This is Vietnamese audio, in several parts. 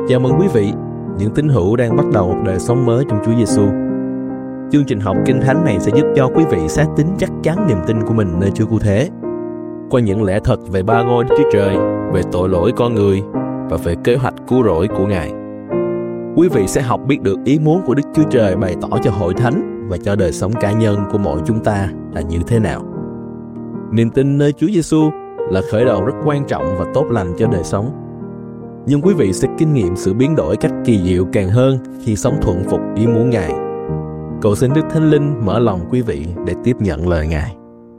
Chào mừng quý vị, những tín hữu đang bắt đầu một đời sống mới trong Chúa Giêsu. Chương trình học Kinh Thánh này sẽ giúp cho quý vị xác tín chắc chắn niềm tin của mình nơi Chúa Cứu Thế, qua những lẽ thật về ba ngôi Đức Chúa Trời, về tội lỗi con người và về kế hoạch cứu rỗi của Ngài. Quý vị sẽ học biết được ý muốn của Đức Chúa Trời bày tỏ cho hội thánh và cho đời sống cá nhân của mỗi chúng ta là như thế nào. Niềm tin nơi Chúa Giêsu là khởi đầu rất quan trọng và tốt lành cho đời sống. Nhưng quý vị sẽ kinh nghiệm sự biến đổi cách kỳ diệu càng hơn khi sống thuận phục ý muốn Ngài. Cầu xin Đức Thánh Linh mở lòng quý vị để tiếp nhận lời Ngài.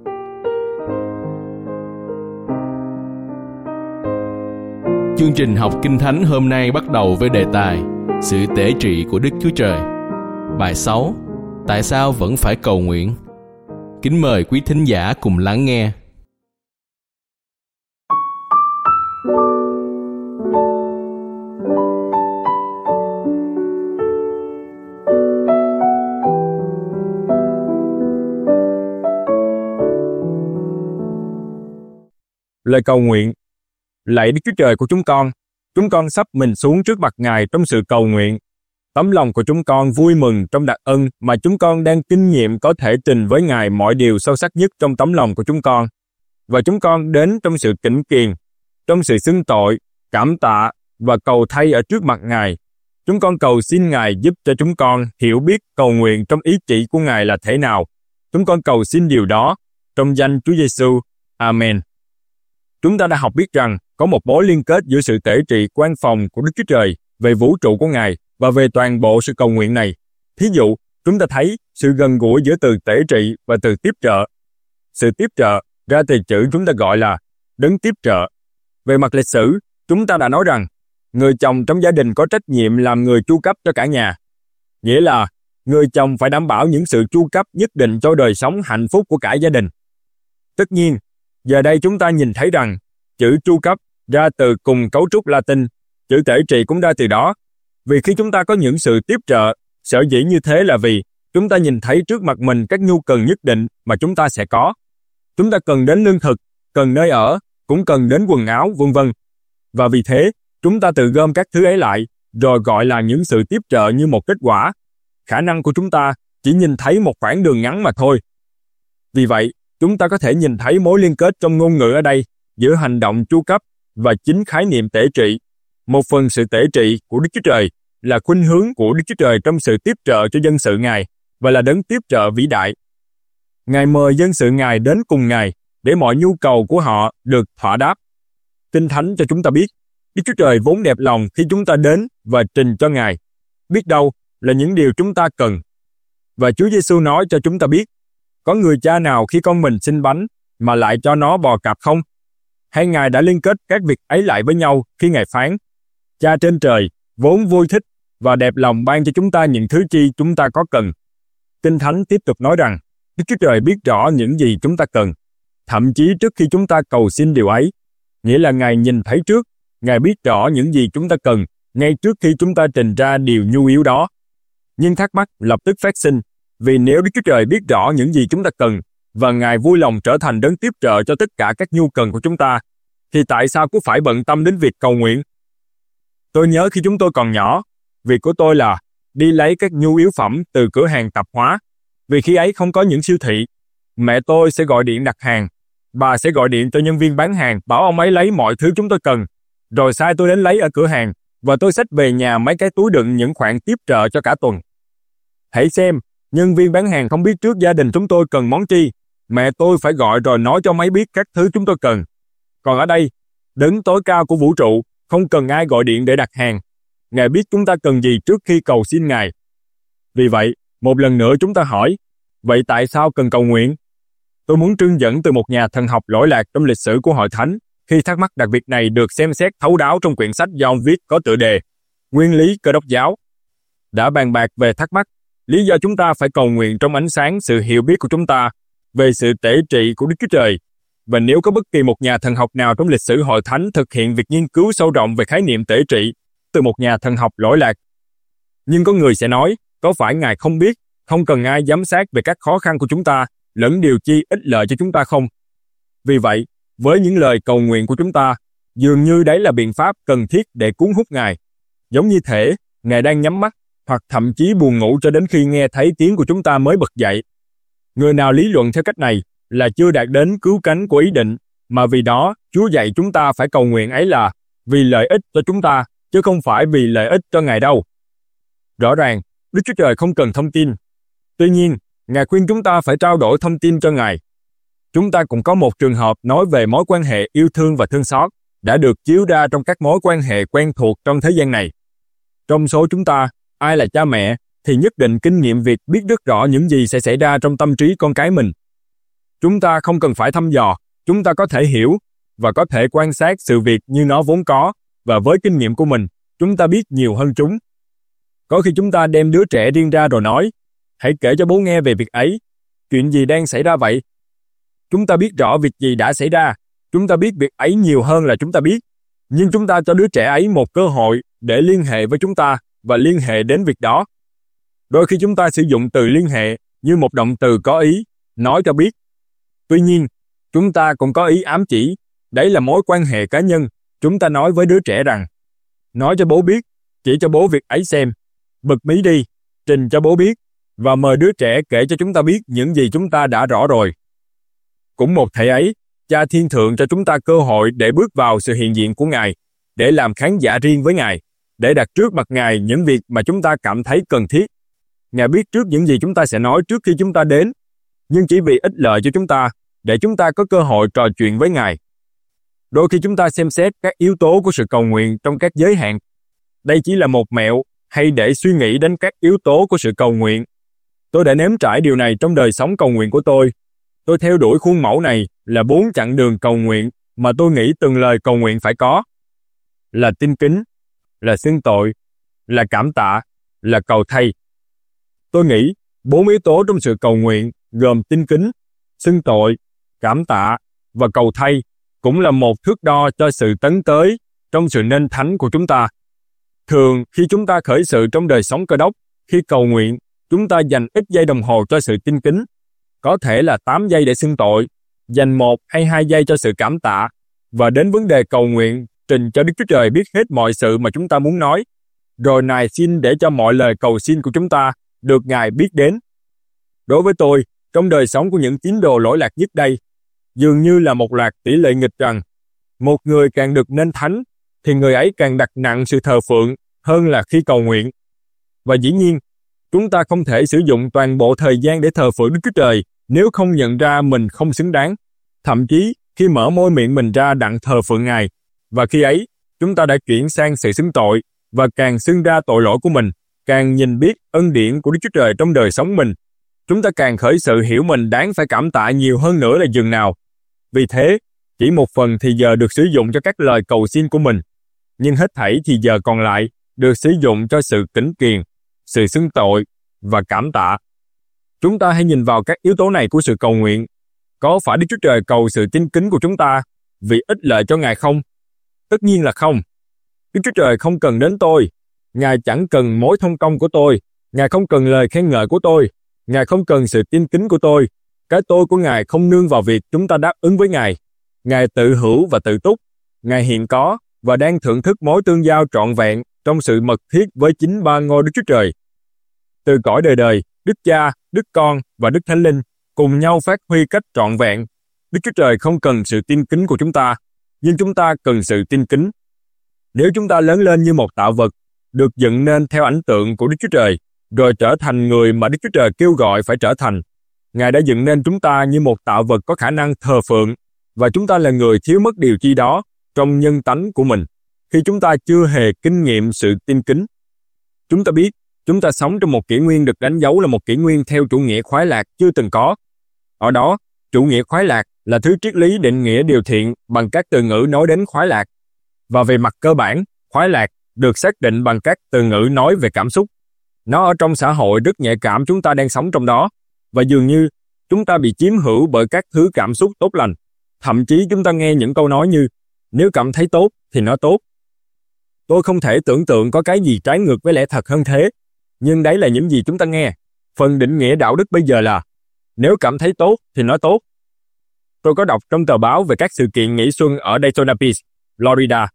Chương trình học Kinh Thánh hôm nay bắt đầu với đề tài Sự tể trị của Đức Chúa Trời. Bài 6. Tại sao vẫn phải cầu nguyện? Kính mời quý thính giả cùng lắng nghe. Lời cầu nguyện. Lạy Đức Chúa Trời của chúng con sắp mình xuống trước mặt Ngài trong sự cầu nguyện. Tấm lòng của chúng con vui mừng trong đặc ân mà chúng con đang kinh nghiệm có thể trình với Ngài mọi điều sâu sắc nhất trong tấm lòng của chúng con. Và chúng con đến trong sự kính kiền, trong sự xưng tội, cảm tạ và cầu thay ở trước mặt Ngài. Chúng con cầu xin Ngài giúp cho chúng con hiểu biết cầu nguyện trong ý chỉ của Ngài là thế nào. Chúng con cầu xin điều đó trong danh Chúa Giêsu. Amen. Chúng ta đã học biết rằng có một mối liên kết giữa sự tể trị quan phòng của Đức Chúa Trời về vũ trụ của Ngài và về toàn bộ sự cầu nguyện này. Thí dụ, chúng ta thấy sự gần gũi giữa từ tể trị và từ tiếp trợ. Sự tiếp trợ ra từ chữ chúng ta gọi là đấng tiếp trợ. Về mặt lịch sử, chúng ta đã nói rằng người chồng trong gia đình có trách nhiệm làm người chu cấp cho cả nhà. Nghĩa là người chồng phải đảm bảo những sự chu cấp nhất định cho đời sống hạnh phúc của cả gia đình. Tất nhiên, giờ đây chúng ta nhìn thấy rằng chữ chu cấp ra từ cùng cấu trúc Latin, chữ tể trị cũng ra từ đó. Vì khi chúng ta có những sự tiếp trợ, sở dĩ như thế là vì chúng ta nhìn thấy trước mặt mình các nhu cầu nhất định mà chúng ta sẽ có. Chúng ta cần đến lương thực, cần nơi ở, cũng cần đến quần áo, v.v. Và vì thế, chúng ta tự gom các thứ ấy lại, rồi gọi là những sự tiếp trợ như một kết quả. Khả năng của chúng ta chỉ nhìn thấy một khoảng đường ngắn mà thôi. Vì vậy, chúng ta có thể nhìn thấy mối liên kết trong ngôn ngữ ở đây giữa hành động chu cấp và chính khái niệm tể trị. Một phần sự tể trị của Đức Chúa Trời là khuynh hướng của Đức Chúa Trời trong sự tiếp trợ cho dân sự Ngài và là đấng tiếp trợ vĩ đại. Ngài mời dân sự Ngài đến cùng Ngài để mọi nhu cầu của họ được thỏa đáp. Kinh Thánh cho chúng ta biết, Đức Chúa Trời vốn đẹp lòng khi chúng ta đến và trình cho Ngài. Biết đâu là những điều chúng ta cần. Và Chúa Giêsu nói cho chúng ta biết, có người cha nào khi con mình xin bánh mà lại cho nó bò cạp không? Hay Ngài đã liên kết các việc ấy lại với nhau khi Ngài phán, Cha trên trời vốn vui thích và đẹp lòng ban cho chúng ta những thứ chi chúng ta có cần. Kinh Thánh tiếp tục nói rằng, Đức Chúa Trời biết rõ những gì chúng ta cần, thậm chí trước khi chúng ta cầu xin điều ấy. Nghĩa là Ngài nhìn thấy trước, Ngài biết rõ những gì chúng ta cần, ngay trước khi chúng ta trình ra điều nhu yếu đó. Nhưng thắc mắc lập tức phát sinh, vì nếu Đức Chúa Trời biết rõ những gì chúng ta cần, và Ngài vui lòng trở thành đấng tiếp trợ cho tất cả các nhu cần của chúng ta, thì tại sao cứ phải bận tâm đến việc cầu nguyện? Tôi nhớ khi chúng tôi còn nhỏ, việc của tôi là đi lấy các nhu yếu phẩm từ cửa hàng tạp hóa. Vì khi ấy không có những siêu thị, mẹ tôi sẽ gọi điện đặt hàng. Bà sẽ gọi điện cho nhân viên bán hàng bảo ông ấy lấy mọi thứ chúng tôi cần, rồi sai tôi đến lấy ở cửa hàng, và tôi xách về nhà mấy cái túi đựng những khoản tiếp trợ cho cả tuần. Hãy xem, nhân viên bán hàng không biết trước gia đình chúng tôi cần món chi. Mẹ tôi phải gọi rồi nói cho mấy biết các thứ chúng tôi cần. Còn ở đây, đấng tối cao của vũ trụ không cần ai gọi điện để đặt hàng. Ngài biết chúng ta cần gì trước khi cầu xin Ngài. Vì vậy, một lần nữa chúng ta hỏi, vậy tại sao cần cầu nguyện? Tôi muốn trưng dẫn từ một nhà thần học lỗi lạc trong lịch sử của Hội Thánh khi thắc mắc đặc biệt này được xem xét thấu đáo trong quyển sách do ông viết có tựa đề Nguyên lý Cơ đốc giáo. Đã bàn bạc về thắc mắc, lý do chúng ta phải cầu nguyện trong ánh sáng sự hiểu biết của chúng ta về sự tể trị của Đức Chúa Trời. Và nếu có bất kỳ một nhà thần học nào trong lịch sử Hội Thánh thực hiện việc nghiên cứu sâu rộng về khái niệm tể trị từ một nhà thần học lỗi lạc. Nhưng có người sẽ nói, có phải Ngài không biết, không cần ai giám sát về các khó khăn của chúng ta, lẫn điều chi ích lợi cho chúng ta không? Vì vậy, với những lời cầu nguyện của chúng ta, dường như đấy là biện pháp cần thiết để cuốn hút Ngài. giống như thể Ngài đang nhắm mắt hoặc thậm chí buồn ngủ cho đến khi nghe thấy tiếng của chúng ta mới bật dậy. Người nào lý luận theo cách này là chưa đạt đến cứu cánh của ý định, mà vì đó Chúa dạy chúng ta phải cầu nguyện ấy là vì lợi ích cho chúng ta, chứ không phải vì lợi ích cho Ngài đâu. Rõ ràng, Đức Chúa Trời không cần thông tin. Tuy nhiên, Ngài khuyên chúng ta phải trao đổi thông tin cho Ngài. Chúng ta cũng có một trường hợp nói về mối quan hệ yêu thương và thương xót đã được chiếu ra trong các mối quan hệ quen thuộc trong thế gian này. Trong số chúng ta, ai là cha mẹ thì nhất định kinh nghiệm việc biết rất rõ những gì sẽ xảy ra trong tâm trí con cái mình. Chúng ta không cần phải thăm dò, chúng ta có thể hiểu và có thể quan sát sự việc như nó vốn có, và với kinh nghiệm của mình, chúng ta biết nhiều hơn chúng. Có khi chúng ta đem đứa trẻ riêng ra rồi nói, hãy kể cho bố nghe về việc ấy. Chuyện gì đang xảy ra vậy? Chúng ta biết rõ việc gì đã xảy ra. Chúng ta biết việc ấy nhiều hơn là chúng ta biết. Nhưng chúng ta cho đứa trẻ ấy một cơ hội để liên hệ với chúng ta và liên hệ đến việc đó. Đôi khi chúng ta sử dụng từ liên hệ như một động từ có ý, nói cho biết. Tuy nhiên, chúng ta cũng có ý ám chỉ, đấy là mối quan hệ cá nhân. Chúng ta nói với đứa trẻ rằng, nói cho bố biết, chỉ cho bố việc ấy xem, bật mí đi, trình cho bố biết, và mời đứa trẻ kể cho chúng ta biết những gì chúng ta đã rõ rồi. Cũng một thể ấy, Cha Thiên Thượng cho chúng ta cơ hội để bước vào sự hiện diện của Ngài, để làm khán giả riêng với Ngài, để đặt trước mặt Ngài những việc mà chúng ta cảm thấy cần thiết. Ngài biết trước những gì chúng ta sẽ nói trước khi chúng ta đến, nhưng chỉ vì ích lợi cho chúng ta, để chúng ta có cơ hội trò chuyện với Ngài. Đôi khi chúng ta xem xét các yếu tố của sự cầu nguyện trong các giới hạn. Đây chỉ là một mẹo hay để suy nghĩ đến các yếu tố của sự cầu nguyện. Tôi đã nếm trải điều này trong đời sống cầu nguyện của tôi. Tôi theo đuổi khuôn mẫu này là 4 chặng đường cầu nguyện mà tôi nghĩ từng lời cầu nguyện phải có. Là tin kính, là xưng tội, là cảm tạ, là cầu thay. Tôi nghĩ 4 yếu tố trong sự cầu nguyện gồm tin kính, xưng tội, cảm tạ và cầu thay cũng là một thước đo cho sự tấn tới trong sự nên thánh của chúng ta. Thường khi chúng ta khởi sự trong đời sống Cơ Đốc, khi cầu nguyện, chúng ta dành ít giây đồng hồ cho sự tin kính, có thể là 8 giây để xưng tội, dành 1 hay 2 giây cho sự cảm tạ, và đến vấn đề cầu nguyện, trình cho Đức Chúa Trời biết hết mọi sự mà chúng ta muốn nói, rồi nài xin để cho mọi lời cầu xin của chúng ta được Ngài biết đến. Đối với tôi, trong đời sống của những tín đồ lỗi lạc nhất đây, dường như là một loạt tỷ lệ nghịch rằng, một người càng được nên thánh, thì người ấy càng đặt nặng sự thờ phượng hơn là khi cầu nguyện. Và dĩ nhiên, chúng ta không thể sử dụng toàn bộ thời gian để thờ phượng Đức Chúa Trời nếu không nhận ra mình không xứng đáng. Thậm chí, khi mở môi miệng mình ra đặng thờ phượng Ngài, và khi ấy, chúng ta đã chuyển sang sự xưng tội, và càng xưng ra tội lỗi của mình, càng nhìn biết ân điển của Đức Chúa Trời trong đời sống mình, chúng ta càng khởi sự hiểu mình đáng phải cảm tạ nhiều hơn nữa là dường nào. Vì thế, chỉ một phần thì giờ được sử dụng cho các lời cầu xin của mình, nhưng hết thảy thì giờ còn lại được sử dụng cho sự kính kiền, sự xưng tội và cảm tạ. Chúng ta hãy nhìn vào các yếu tố này của sự cầu nguyện. Có phải Đức Chúa Trời cầu sự tin kính của chúng ta vì ích lợi cho Ngài không? Tất nhiên là không. Đức Chúa Trời không cần đến tôi. Ngài chẳng cần mối thông công của tôi. Ngài không cần lời khen ngợi của tôi. Ngài không cần sự tin kính của tôi. Cái tôi của Ngài không nương vào việc chúng ta đáp ứng với Ngài. Ngài tự hữu và tự túc. Ngài hiện có và đang thưởng thức mối tương giao trọn vẹn trong sự mật thiết với chính ba ngôi Đức Chúa Trời. Từ cõi đời đời, Đức Cha, Đức Con và Đức Thánh Linh cùng nhau phát huy cách trọn vẹn. Đức Chúa Trời không cần sự tin kính của chúng ta, nhưng chúng ta cần sự tin kính. Nếu chúng ta lớn lên như một tạo vật, được dựng nên theo ảnh tượng của Đức Chúa Trời, rồi trở thành người mà Đức Chúa Trời kêu gọi phải trở thành, Ngài đã dựng nên chúng ta như một tạo vật có khả năng thờ phượng, và chúng ta là người thiếu mất điều chi đó trong nhân tánh của mình, khi chúng ta chưa hề kinh nghiệm sự tin kính. Chúng ta biết, chúng ta sống trong một kỷ nguyên được đánh dấu là một kỷ nguyên theo chủ nghĩa khoái lạc chưa từng có. Ở đó, chủ nghĩa khoái lạc là thứ triết lý định nghĩa điều thiện bằng các từ ngữ nói đến khoái lạc. Và về mặt cơ bản, khoái lạc được xác định bằng các từ ngữ nói về cảm xúc. Nó ở trong xã hội rất nhạy cảm chúng ta đang sống trong đó, và dường như chúng ta bị chiếm hữu bởi các thứ cảm xúc tốt lành. Thậm chí chúng ta nghe những câu nói như, nếu cảm thấy tốt thì nó tốt. Tôi không thể tưởng tượng có cái gì trái ngược với lẽ thật hơn thế, nhưng đấy là những gì chúng ta nghe. Phần định nghĩa đạo đức bây giờ là, nếu cảm thấy tốt thì nó tốt. Tôi có đọc trong tờ báo về các sự kiện nghỉ xuân ở Daytona Beach, Florida.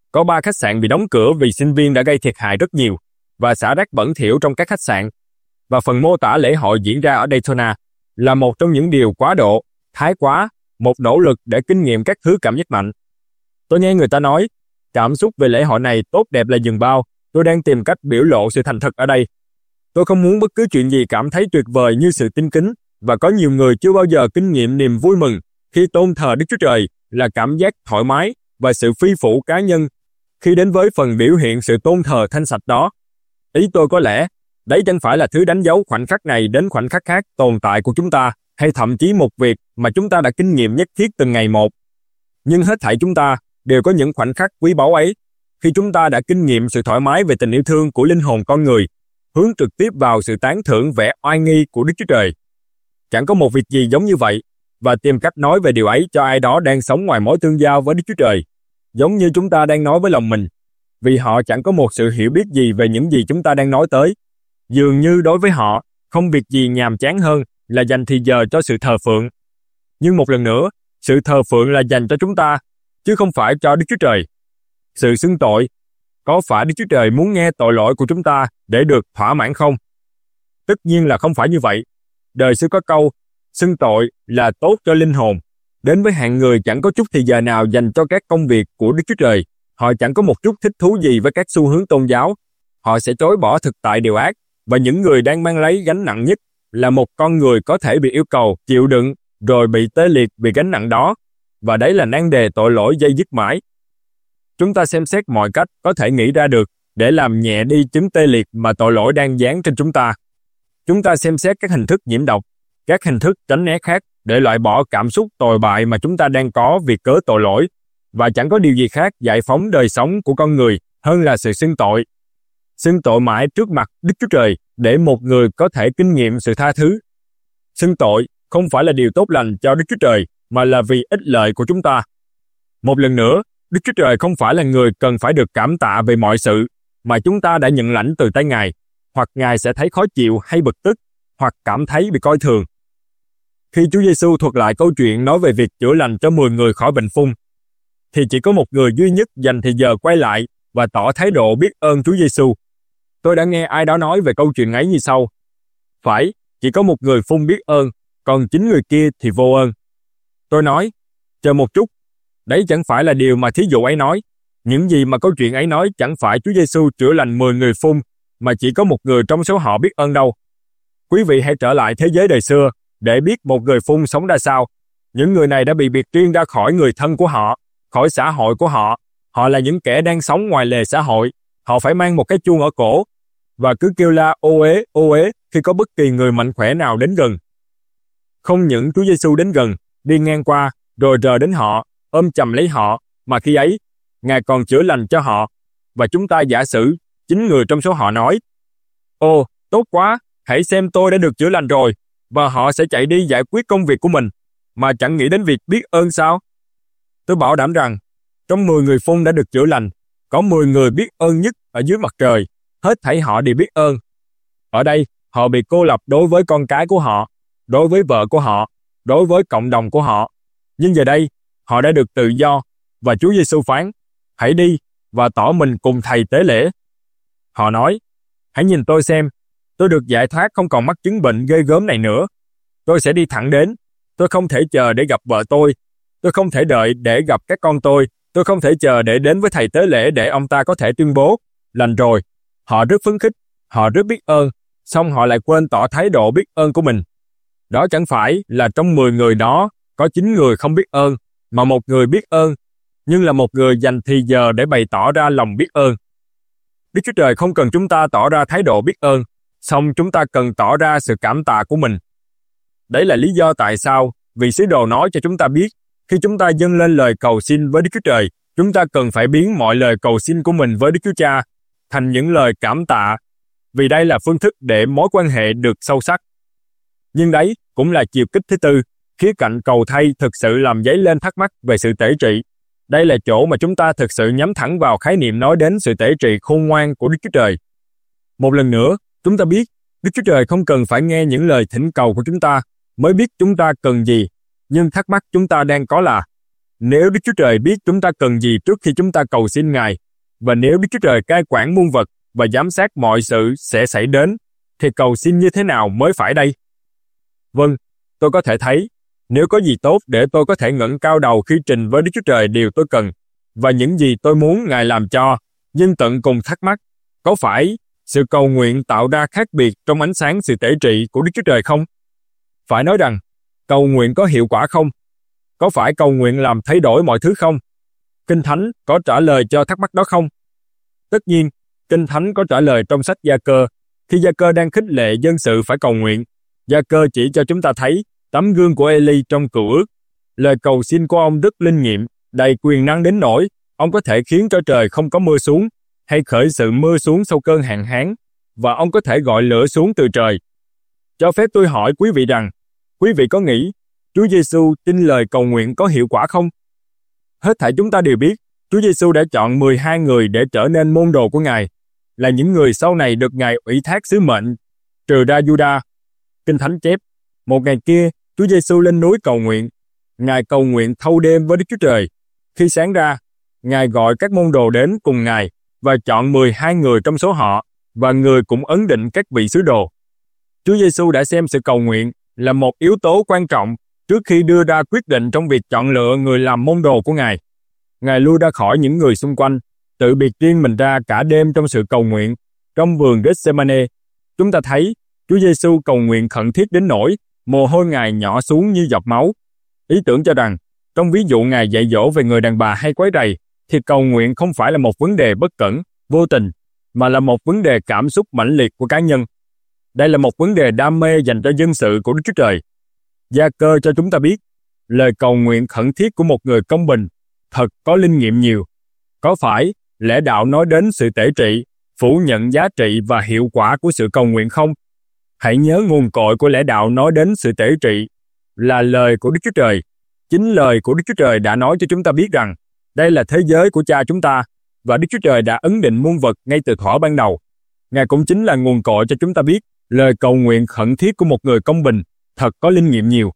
Có 3 khách sạn bị đóng cửa vì sinh viên đã gây thiệt hại rất nhiều và xả rác bẩn thỉu trong các khách sạn. Và phần mô tả lễ hội diễn ra ở Daytona là một trong những điều quá độ, thái quá, một nỗ lực để kinh nghiệm các thứ cảm giác mạnh. Tôi nghe người ta nói, cảm xúc về lễ hội này tốt đẹp là dừng bao, tôi đang tìm cách biểu lộ sự thành thật ở đây. Tôi không muốn bất cứ chuyện gì cảm thấy tuyệt vời như sự tin kính, và có nhiều người chưa bao giờ kinh nghiệm niềm vui mừng khi tôn thờ Đức Chúa Trời là cảm giác thoải mái và sự phi phủ cá nhân khi đến với phần biểu hiện sự tôn thờ thanh sạch đó. Ý tôi có lẽ, đấy chẳng phải là thứ đánh dấu khoảnh khắc này đến khoảnh khắc khác tồn tại của chúng ta, hay thậm chí một việc mà chúng ta đã kinh nghiệm nhất thiết từng ngày một. Nhưng hết thảy chúng ta đều có những khoảnh khắc quý báu ấy, khi chúng ta đã kinh nghiệm sự thoải mái về tình yêu thương của linh hồn con người, hướng trực tiếp vào sự tán thưởng vẻ oai nghi của Đức Chúa Trời. Chẳng có một việc gì giống như vậy, và tìm cách nói về điều ấy cho ai đó đang sống ngoài mối tương giao với Đức Chúa Trời, giống như chúng ta đang nói với lòng mình, vì họ chẳng có một sự hiểu biết gì về những gì chúng ta đang nói tới. Dường như đối với họ, không việc gì nhàm chán hơn là dành thì giờ cho sự thờ phượng. Nhưng một lần nữa, sự thờ phượng là dành cho chúng ta, chứ không phải cho Đức Chúa Trời. Sự xưng tội, có phải Đức Chúa Trời muốn nghe tội lỗi của chúng ta để được thỏa mãn không? Tất nhiên là không phải như vậy. Đời xưa có câu, xưng tội là tốt cho linh hồn. Đến với hạng người chẳng có chút thì giờ nào dành cho các công việc của Đức Chúa Trời, họ chẳng có một chút thích thú gì với các xu hướng tôn giáo. Họ sẽ chối bỏ thực tại điều ác, và những người đang mang lấy gánh nặng nhất là một con người có thể bị yêu cầu chịu đựng rồi bị tê liệt vì gánh nặng đó, và đấy là nan đề tội lỗi dây dứt mãi. Chúng ta xem xét mọi cách có thể nghĩ ra được để làm nhẹ đi chứng tê liệt mà tội lỗi đang dán trên chúng ta. Chúng ta xem xét các hình thức nhiễm độc, các hình thức tránh né khác để loại bỏ cảm xúc tồi bại mà chúng ta đang có vì cớ tội lỗi, và chẳng có điều gì khác giải phóng đời sống của con người hơn là sự xưng tội. Xưng tội mãi trước mặt Đức Chúa Trời để một người có thể kinh nghiệm sự tha thứ. Xưng tội không phải là điều tốt lành cho Đức Chúa Trời, mà là vì ích lợi của chúng ta. Một lần nữa, Đức Chúa Trời không phải là người cần phải được cảm tạ về mọi sự mà chúng ta đã nhận lãnh từ tay Ngài, hoặc Ngài sẽ thấy khó chịu hay bực tức, hoặc cảm thấy bị coi thường. Khi Chúa Giêsu thuật lại câu chuyện nói về việc chữa lành cho 10 người khỏi bệnh phung, thì chỉ có một người duy nhất dành thì giờ quay lại và tỏ thái độ biết ơn Chúa Giêsu. Tôi đã nghe ai đó nói về câu chuyện ấy như sau: phải, chỉ có một người phung biết ơn, còn 9 người kia thì vô ơn. Tôi nói, chờ một chút, đấy chẳng phải là điều mà thí dụ ấy nói. Những gì mà câu chuyện ấy nói chẳng phải Chúa Giêsu chữa lành 10 người phung, mà chỉ có một người trong số họ biết ơn đâu. Quý vị hãy trở lại thế giới đời xưa để biết một người phung sống ra sao. Những người này đã bị biệt riêng ra khỏi người thân của họ, khỏi xã hội của họ. Họ là những kẻ đang sống ngoài lề xã hội. Họ phải mang một cái chuông ở cổ và cứ kêu la ô ế khi có bất kỳ người mạnh khỏe nào đến gần. Không những Chúa Giêsu đến gần, đi ngang qua, rồi rờ đến họ, ôm chầm lấy họ, mà khi ấy, Ngài còn chữa lành cho họ. Và chúng ta giả sử, 9 người trong số họ nói, ồ, tốt quá, hãy xem tôi đã được chữa lành rồi, và họ sẽ chạy đi giải quyết công việc của mình, mà chẳng nghĩ đến việc biết ơn sao? Tôi bảo đảm rằng, trong 10 người phung đã được chữa lành, có 10 người biết ơn nhất ở dưới mặt trời, hết thảy họ đều biết ơn. Ở đây, họ bị cô lập đối với con cái của họ, đối với vợ của họ, đối với cộng đồng của họ. Nhưng giờ đây, họ đã được tự do, và Chúa Giêsu phán, hãy đi và tỏ mình cùng Thầy tế lễ. Họ nói, hãy nhìn tôi xem, tôi được giải thoát không còn mắc chứng bệnh ghê gớm này nữa. Tôi sẽ đi thẳng đến, tôi không thể chờ để gặp vợ tôi không thể đợi để gặp các con tôi không thể chờ để đến với Thầy tế lễ để ông ta có thể tuyên bố, lành rồi. Họ rất phấn khích, họ rất biết ơn, xong họ lại quên tỏ thái độ biết ơn của mình. Đó chẳng phải là trong 10 người đó có 9 người không biết ơn, mà một người biết ơn, nhưng là một người dành thì giờ để bày tỏ ra lòng biết ơn. Đức Chúa Trời không cần chúng ta tỏ ra thái độ biết ơn, song chúng ta cần tỏ ra sự cảm tạ của mình. Đấy là lý do tại sao vị sứ đồ nói cho chúng ta biết, khi chúng ta dâng lên lời cầu xin với Đức Chúa Trời, chúng ta cần phải biến mọi lời cầu xin của mình với Đức Chúa Cha thành những lời cảm tạ, vì đây là phương thức để mối quan hệ được sâu sắc. Nhưng đấy cũng là chiều kích thứ tư, khía cạnh cầu thay thực sự làm dấy lên thắc mắc về sự tể trị. Đây là chỗ mà chúng ta thực sự nhắm thẳng vào khái niệm nói đến sự tể trị khôn ngoan của Đức Chúa Trời. Một lần nữa, chúng ta biết Đức Chúa Trời không cần phải nghe những lời thỉnh cầu của chúng ta mới biết chúng ta cần gì, nhưng thắc mắc chúng ta đang có là Nếu Đức Chúa Trời biết chúng ta cần gì trước khi chúng ta cầu xin Ngài, và nếu Đức Chúa Trời cai quản muôn vật và giám sát mọi sự sẽ xảy đến, thì cầu xin như thế nào mới phải đây? Vâng, tôi có thể thấy, nếu có gì tốt để tôi có thể ngẩng cao đầu khi trình với Đức Chúa Trời điều tôi cần, và những gì tôi muốn Ngài làm cho, nhưng tận cùng thắc mắc, có phải sự cầu nguyện tạo ra khác biệt trong ánh sáng sự tể trị của Đức Chúa Trời không? Phải nói rằng, cầu nguyện có hiệu quả không? Có phải cầu nguyện làm thay đổi mọi thứ không? Kinh Thánh có trả lời cho thắc mắc đó không? Tất nhiên, Kinh Thánh có trả lời trong sách Gia-cơ. Khi Gia-cơ đang khích lệ dân sự phải cầu nguyện, Gia-cơ chỉ cho chúng ta thấy tấm gương của Ê-li trong Cựu Ước. Lời cầu xin của ông rất linh nghiệm, đầy quyền năng đến nỗi ông có thể khiến cho trời không có mưa xuống, hay khởi sự mưa xuống sau cơn hạn hán, và ông có thể gọi lửa xuống từ trời. Cho phép tôi hỏi quý vị rằng, quý vị có nghĩ Chúa Giêsu tin lời cầu nguyện có hiệu quả không? Hết thảy chúng ta đều biết, Chúa Giêsu đã chọn 12 người để trở nên môn đồ của Ngài, là những người sau này được Ngài ủy thác sứ mệnh, trừ ra Giuđa. Kinh Thánh chép, một ngày kia, Chúa Giêsu lên núi cầu nguyện. Ngài cầu nguyện thâu đêm với Đức Chúa Trời. Khi sáng ra, Ngài gọi các môn đồ đến cùng Ngài và chọn 12 người trong số họ, và người cũng ấn định các vị sứ đồ. Chúa Giêsu đã xem sự cầu nguyện là một yếu tố quan trọng trước khi đưa ra quyết định trong việc chọn lựa người làm môn đồ của Ngài. Ngài lui ra khỏi những người xung quanh, tự biệt riêng mình ra cả đêm trong sự cầu nguyện. Trong vườn Gethsemane, chúng ta thấy Chúa Giêsu cầu nguyện khẩn thiết đến nỗi mồ hôi Ngài nhỏ xuống như giọt máu. Ý tưởng cho rằng, trong ví dụ Ngài dạy dỗ về người đàn bà hay quấy rầy, thì cầu nguyện không phải là một vấn đề bất cẩn, vô tình, mà là một vấn đề cảm xúc mãnh liệt của cá nhân. Đây là một vấn đề đam mê dành cho dân sự của Đức Chúa Trời. Gia-cơ cho chúng ta biết, lời cầu nguyện khẩn thiết của một người công bình thật có linh nghiệm nhiều. Có phải lẽ đạo nói đến sự tể trị, phủ nhận giá trị và hiệu quả của sự cầu nguyện không? Hãy nhớ nguồn cội của lẽ đạo nói đến sự tể trị là lời của Đức Chúa Trời. Chính lời của Đức Chúa Trời đã nói cho chúng ta biết rằng đây là thế giới của Cha chúng ta, và Đức Chúa Trời đã ấn định muôn vật ngay từ thuở ban đầu. Ngài cũng chính là nguồn cội cho chúng ta biết lời cầu nguyện khẩn thiết của một người công bình thật có linh nghiệm nhiều.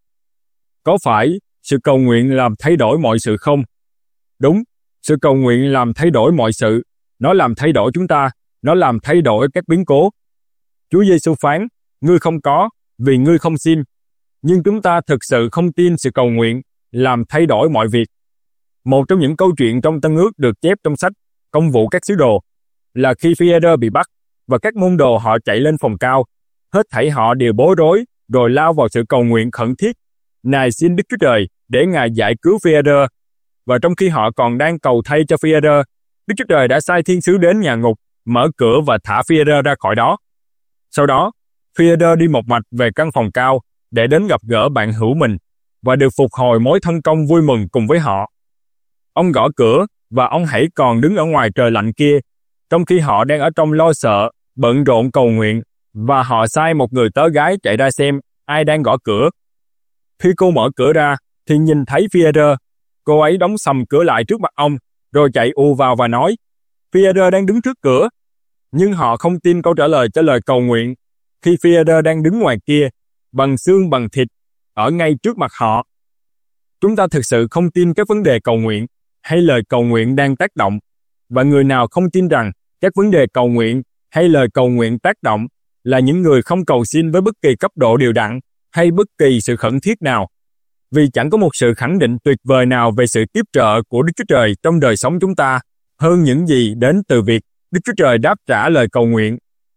Có phải sự cầu nguyện làm thay đổi mọi sự không? Đúng, sự cầu nguyện làm thay đổi mọi sự. Nó làm thay đổi chúng ta, nó làm thay đổi các biến cố. Chúa Giêsu phán, ngươi không có, vì ngươi không xin. Nhưng chúng ta thực sự không tin sự cầu nguyện làm thay đổi mọi việc. Một trong những câu chuyện trong Tân Ước được chép trong sách Công vụ các sứ đồ là khi Phi-e-rơ bị bắt và các môn đồ họ chạy lên phòng cao, hết thảy họ đều bối rối rồi lao vào sự cầu nguyện khẩn thiết, nài xin Đức Chúa Trời để Ngài giải cứu Phi-e-rơ. Và trong khi họ còn đang cầu thay cho Phi-e-rơ, Đức Chúa Trời đã sai thiên sứ đến nhà ngục, mở cửa và thả Phi-e-rơ ra khỏi đó. Sau đó, Phi-e-rơ đi một mạch về căn phòng cao để đến gặp gỡ bạn hữu mình và được phục hồi mối thân công vui mừng cùng với họ. Ông gõ cửa và ông hãy còn đứng ở ngoài trời lạnh kia, trong khi họ đang ở trong lo sợ, bận rộn cầu nguyện, và họ sai một người tớ gái chạy ra xem ai đang gõ cửa. Khi cô mở cửa ra, thì nhìn thấy Phi-e-rơ. Cô ấy đóng sầm cửa lại trước mặt ông, rồi chạy ù vào và nói, Phi-e-rơ đang đứng trước cửa. Nhưng họ không tin câu trả lời cho lời cầu nguyện, khi Phi-e-rơ đang đứng ngoài kia, bằng xương bằng thịt, ở ngay trước mặt họ. Chúng ta thực sự không tin các vấn đề cầu nguyện, hay lời cầu nguyện đang tác động, và người nào không tin rằng các vấn đề cầu nguyện hay lời cầu nguyện tác động là những người không cầu xin với bất kỳ cấp độ đều đặn hay bất kỳ sự khẩn thiết nào. Vì chẳng có một sự khẳng định tuyệt vời nào về sự tiếp trợ của Đức Chúa Trời trong đời sống chúng ta hơn những gì đến từ việc Đức Chúa Trời đáp trả lời cầu nguyện.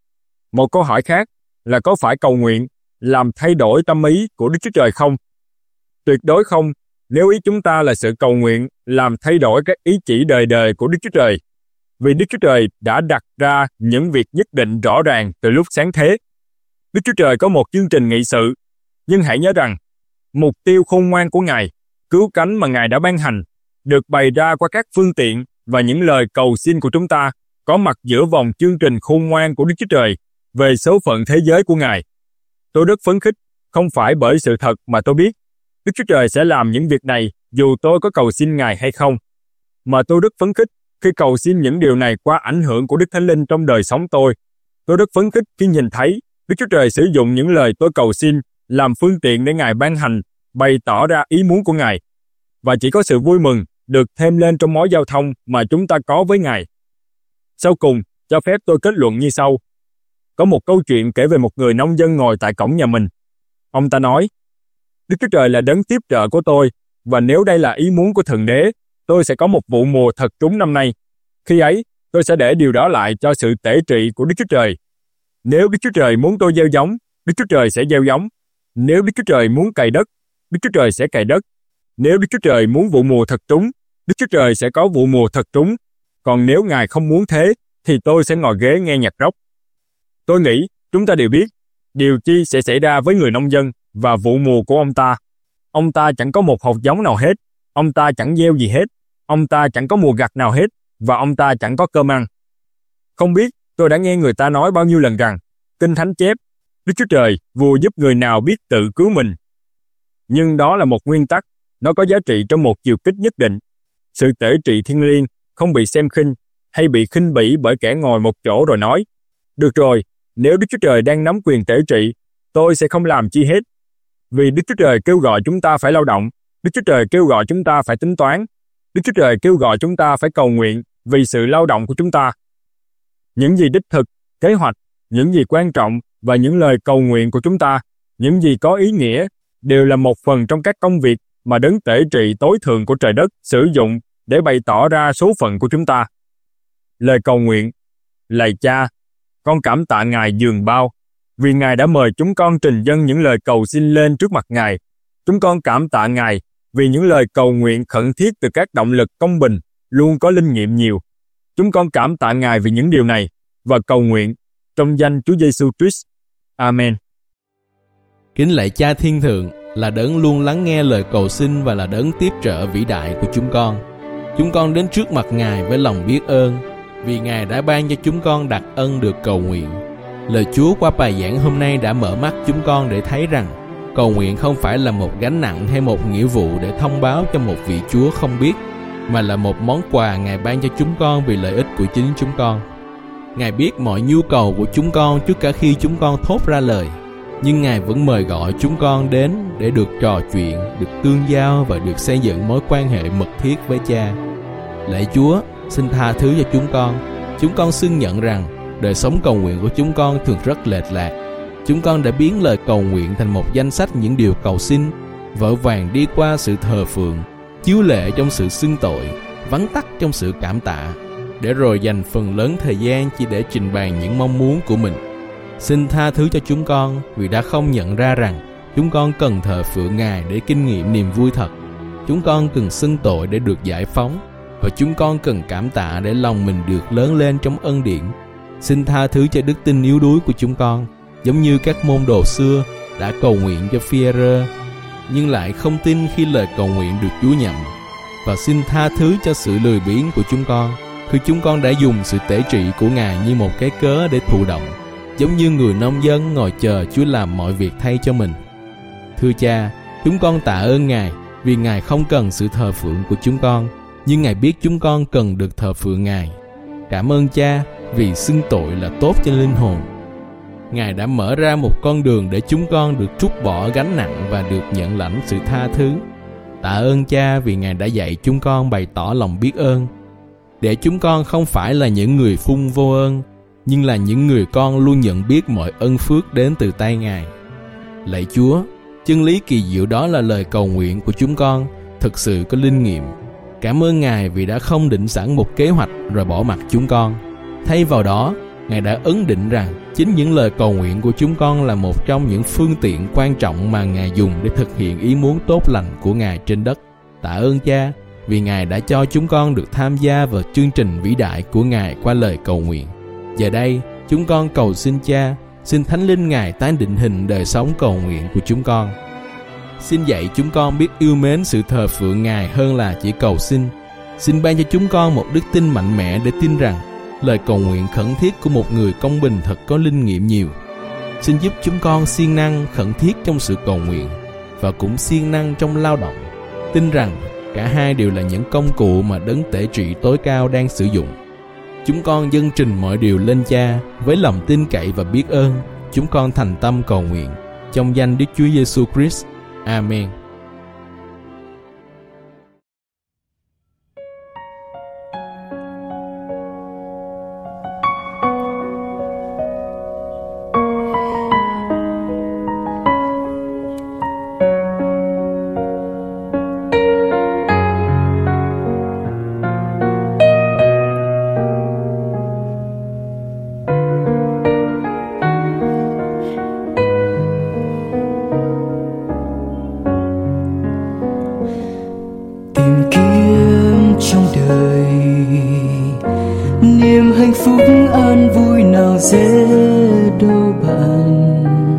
Một câu hỏi khác là có phải cầu nguyện làm thay đổi tâm ý của Đức Chúa Trời không? Tuyệt đối không, nếu ý chúng ta là sự cầu nguyện làm thay đổi các ý chỉ đời đời của Đức Chúa Trời. Vì Đức Chúa Trời đã đặt ra những việc nhất định rõ ràng từ lúc sáng thế. Đức Chúa Trời có một chương trình nghị sự, nhưng hãy nhớ rằng, mục tiêu khôn ngoan của Ngài, cứu cánh mà Ngài đã ban hành, được bày ra qua các phương tiện và những lời cầu xin của chúng ta có mặt giữa vòng chương trình khôn ngoan của Đức Chúa Trời về số phận thế giới của Ngài. Tôi rất phấn khích, không phải bởi sự thật mà tôi biết Đức Chúa Trời sẽ làm những việc này dù tôi có cầu xin Ngài hay không, mà tôi rất phấn khích khi cầu xin những điều này qua ảnh hưởng của Đức Thánh Linh trong đời sống tôi. Tôi rất phấn khích khi nhìn thấy Đức Chúa Trời sử dụng những lời tôi cầu xin làm phương tiện để Ngài ban hành, bày tỏ ra ý muốn của Ngài. và chỉ có sự vui mừng được thêm lên trong mối giao thông mà chúng ta có với Ngài. Sau cùng, cho phép tôi kết luận như sau. Có một câu chuyện kể về một người nông dân ngồi tại cổng nhà mình. Ông ta nói, Đức Chúa Trời là đấng tiếp trợ của tôi, và nếu đây là ý muốn của Thượng Đế, tôi sẽ có một vụ mùa thật trúng năm nay. Khi ấy, tôi sẽ để điều đó lại cho sự tể trị của Đức Chúa Trời. Nếu Đức Chúa Trời muốn tôi gieo giống, Đức Chúa Trời sẽ gieo giống. Nếu Đức Chúa Trời muốn cày đất, Đức Chúa Trời sẽ cày đất. Nếu Đức Chúa Trời muốn vụ mùa thật trúng, Đức Chúa Trời sẽ có vụ mùa thật trúng. Còn nếu Ngài không muốn thế, thì tôi sẽ ngồi ghế nghe nhạc rock. Tôi nghĩ chúng ta đều biết điều chi sẽ xảy ra với người nông dân và vụ mùa của ông ta. Ông ta chẳng có một hột giống nào hết, ông ta chẳng gieo gì hết, ông ta chẳng có mùa gặt nào hết, và ông ta chẳng có cơm ăn. Không biết tôi đã nghe người ta nói bao nhiêu lần rằng Kinh Thánh chép Đức Chúa Trời vua giúp người nào biết tự cứu mình. Nhưng đó là một nguyên tắc, nó có giá trị trong một chiều kích nhất định. Sự tể trị thiêng liêng không bị xem khinh hay bị khinh bỉ bởi kẻ ngồi một chỗ rồi nói, được rồi, nếu Đức Chúa Trời đang nắm quyền tể trị, tôi sẽ không làm chi hết. Vì Đức Chúa Trời kêu gọi chúng ta phải lao động, Đức Chúa Trời kêu gọi chúng ta phải tính toán, Đức Chúa Trời kêu gọi chúng ta phải cầu nguyện vì sự lao động của chúng ta. Những gì đích thực, kế hoạch, những gì quan trọng và những lời cầu nguyện của chúng ta, những gì có ý nghĩa, đều là một phần trong các công việc mà đấng tể trị tối thượng của trời đất sử dụng để bày tỏ ra số phận của chúng ta. Lời cầu nguyện: Lạy Cha, con cảm tạ Ngài dường bao, vì Ngài đã mời chúng con trình dâng những lời cầu xin lên trước mặt Ngài. Chúng con cảm tạ Ngài vì những lời cầu nguyện khẩn thiết từ các động lực công bình luôn có linh nghiệm nhiều. Chúng con cảm tạ Ngài vì những điều này và cầu nguyện trong danh Chúa Giêsu Christ. Amen. Kính lạy Cha Thiên Thượng, là đấng luôn lắng nghe lời cầu xin và là đấng tiếp trợ vĩ đại của chúng con. Chúng con đến trước mặt Ngài với lòng biết ơn, vì Ngài đã ban cho chúng con đặc ân được cầu nguyện. Lời Chúa qua bài giảng hôm nay đã mở mắt chúng con để thấy rằng cầu nguyện không phải là một gánh nặng hay một nghĩa vụ để thông báo cho một vị Chúa không biết, mà là một món quà Ngài ban cho chúng con vì lợi ích của chính chúng con. Ngài biết mọi nhu cầu của chúng con trước cả khi chúng con thốt ra lời, nhưng Ngài vẫn mời gọi chúng con đến để được trò chuyện, được tương giao và được xây dựng mối quan hệ mật thiết với Cha. Lạy Chúa, xin tha thứ cho chúng con. Chúng con xưng nhận rằng đời sống cầu nguyện của chúng con thường rất lệch lạc. Chúng con đã biến lời cầu nguyện thành một danh sách những điều cầu xin, vội vàng đi qua sự thờ phượng, chiếu lệ trong sự xưng tội, vắn tắt trong sự cảm tạ, để rồi dành phần lớn thời gian chỉ để trình bày những mong muốn của mình. Xin tha thứ cho chúng con vì đã không nhận ra rằng chúng con cần thờ phượng Ngài để kinh nghiệm niềm vui thật. Chúng con cần xưng tội để được giải phóng, và chúng con cần cảm tạ để lòng mình được lớn lên trong ân điển. Xin tha thứ cho đức tin yếu đuối của chúng con, giống như các môn đồ xưa đã cầu nguyện cho Phi-e-rơ, nhưng lại không tin khi lời cầu nguyện được Chúa nhận. Và xin tha thứ cho sự lười biếng của chúng con, khi chúng con đã dùng sự tể trị của Ngài như một cái cớ để thụ động, giống như người nông dân ngồi chờ Chúa làm mọi việc thay cho mình. Thưa Cha, chúng con tạ ơn Ngài vì Ngài không cần sự thờ phượng của chúng con, nhưng Ngài biết chúng con cần được thờ phượng Ngài. Cảm ơn Cha vì xưng tội là tốt cho linh hồn. Ngài đã mở ra một con đường để chúng con được trút bỏ gánh nặng và được nhận lãnh sự tha thứ. Tạ ơn Cha vì Ngài đã dạy chúng con bày tỏ lòng biết ơn, để chúng con không phải là những người phung vô ơn, nhưng là những người con luôn nhận biết mọi ân phước đến từ tay Ngài. Lạy Chúa, chân lý kỳ diệu đó là lời cầu nguyện của chúng con thực sự có linh nghiệm. Cảm ơn Ngài vì đã không định sẵn một kế hoạch rồi bỏ mặc chúng con. Thay vào đó, Ngài đã ấn định rằng chính những lời cầu nguyện của chúng con là một trong những phương tiện quan trọng mà Ngài dùng để thực hiện ý muốn tốt lành của Ngài trên đất. Tạ ơn Cha vì Ngài đã cho chúng con được tham gia vào chương trình vĩ đại của Ngài qua lời cầu nguyện. Giờ đây, chúng con cầu xin Cha, xin Thánh Linh Ngài tái định hình đời sống cầu nguyện của chúng con. Xin dạy chúng con biết yêu mến sự thờ phượng Ngài hơn là chỉ cầu xin. Xin ban cho chúng con một đức tin mạnh mẽ để tin rằng lời cầu nguyện khẩn thiết của một người công bình thật có linh nghiệm nhiều. Xin giúp chúng con siêng năng khẩn thiết trong sự cầu nguyện và cũng siêng năng trong lao động, tin rằng cả hai đều là những công cụ mà đấng tể trị tối cao đang sử dụng. Chúng con dâng trình mọi điều lên Cha với lòng tin cậy và biết ơn. Chúng con thành tâm cầu nguyện trong danh Đức Chúa Giêsu Christ. Amen. hạnh phúc an vui nào dễ đâu bạn.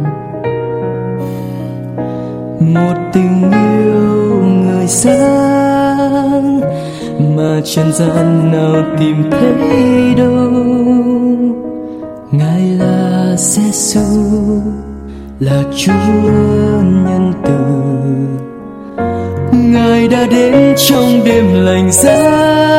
Một tình yêu người sáng mà trần gian nào tìm thấy đâu. Ngài là Giêsu, là Chúa nhân từ. Ngài đã đến trong đêm lạnh giá.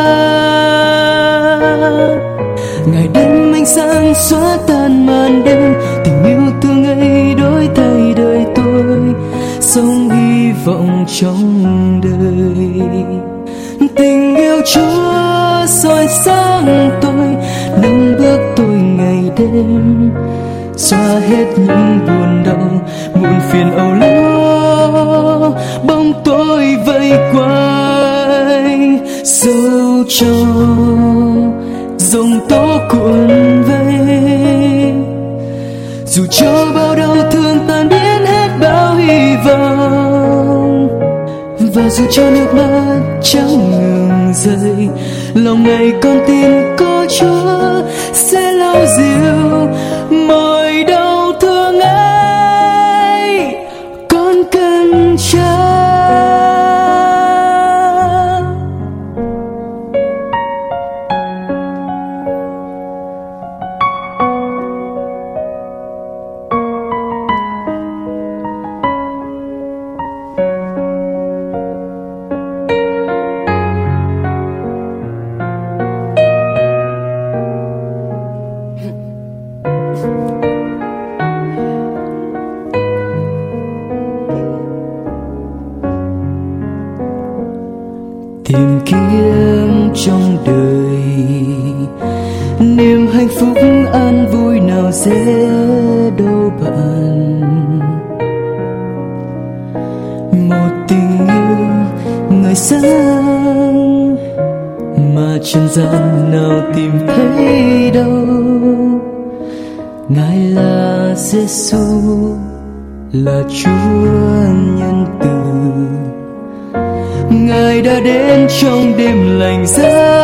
Ngài đến ánh sáng xóa tan màn đêm. Tình yêu thương ấy đổi thay đời tôi, sống hy vọng trong đời. Tình yêu Chúa soi sáng tôi, nâng bước tôi ngày đêm, xóa hết những buồn đau muộn phiền âu lo. Bóng tối vây quanh, dẫu cho dòng tố cuộn vây, dù cho bao đau thương tan biến hết bao hy vọng, và dù cho nước mắt chẳng ngừng rơi, lòng này con tin có Chúa sẽ lau dịu mọi đau thương ấy. Con cần Cha. Tìm kiếm trong đời niềm hạnh phúc an vui nào dễ đâu bạn. Một tình yêu người sáng mà trần gian nào tìm thấy đâu. Ngài là Giêsu, là Chúa nhân từ. Ngài đã đến trong đêm lạnh giá.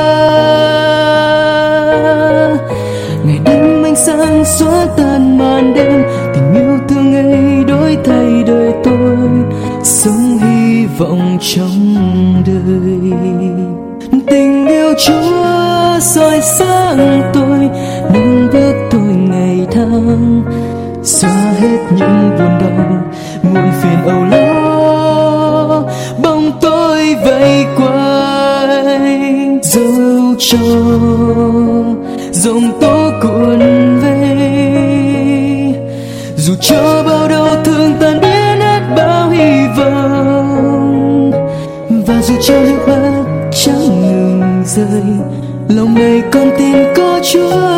Ngài đem ánh sáng xóa tan màn đêm. Tình yêu thương ấy đổi thay đời tôi, sống hy vọng trong đời. Tình yêu Chúa soi sáng tôi, nâng bước tôi ngày tháng, xóa hết những buồn đau muộn phiền âu lo. Bóng tối vây quanh, dẫu cho dòng tố cuộn vây, dù cho bao đau thương tan biến hết bao hy vọng, và dù cho nước mắt chẳng ngừng rơi, lòng này con tin có Chúa